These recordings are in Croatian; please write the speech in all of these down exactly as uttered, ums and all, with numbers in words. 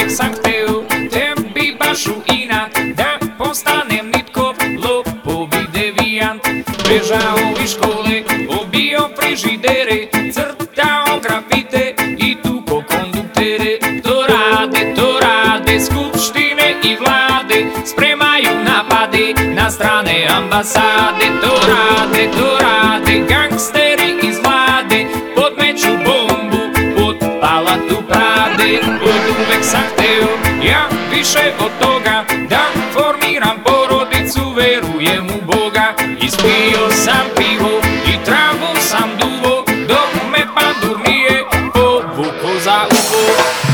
uvek sam hteo tebi baš u inat da postanem nitko, lopovi devijant. Bežao iz škole, obio frižidere, crtao grafite i tuko konduktere. To rade, to rade skupštine i vlade, spremaju napade na strane ambasade. To rade, to rade gangsteri iz vlade, podmeću bombu pod palatu Prade. Od uvek sam hteo, ja više od toga, da formiram porodicu, verujem u Boga. Ispio sam pivo i travu sam duvo, dok me pandur nije povuko za uvo.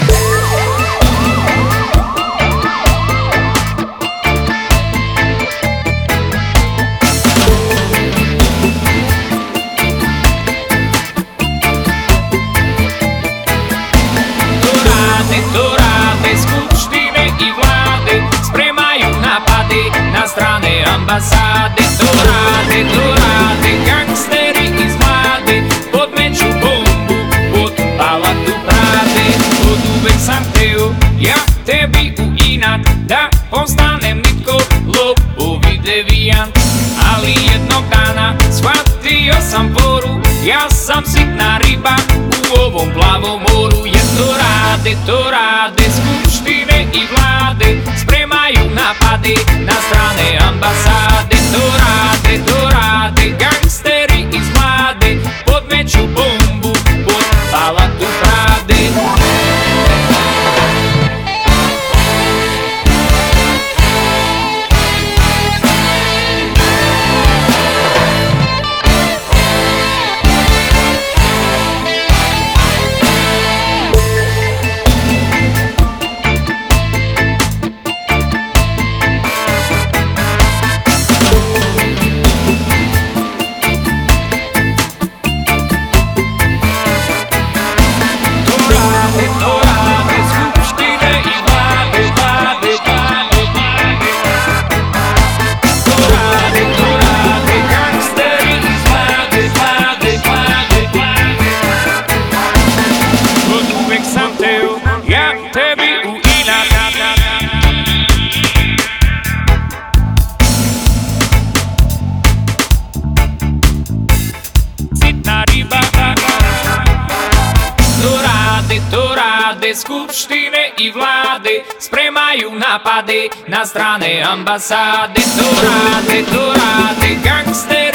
To rade skupštine i vlade, spremaju napade na strane ambasade. To rade, to rade gangsteri iz vlade, podmeću bombu pod palatu Prade. Od uvek sam hteo, ja tebi u inat da postanem nitko, lopovi devijant. Ali jednog dana shvatio sam poru, ja sam sitna riba u ovom plavom moru. Jer to rade, to rade skupštine i vlade, spremaju napade na strane ambasade. To rade, to rade gangsteri iz vlade, podmeću bombu pod palatu Prade. To rade skupštine i vlade, spremaju napade na strane ambasade. To rade, to rade gangsteri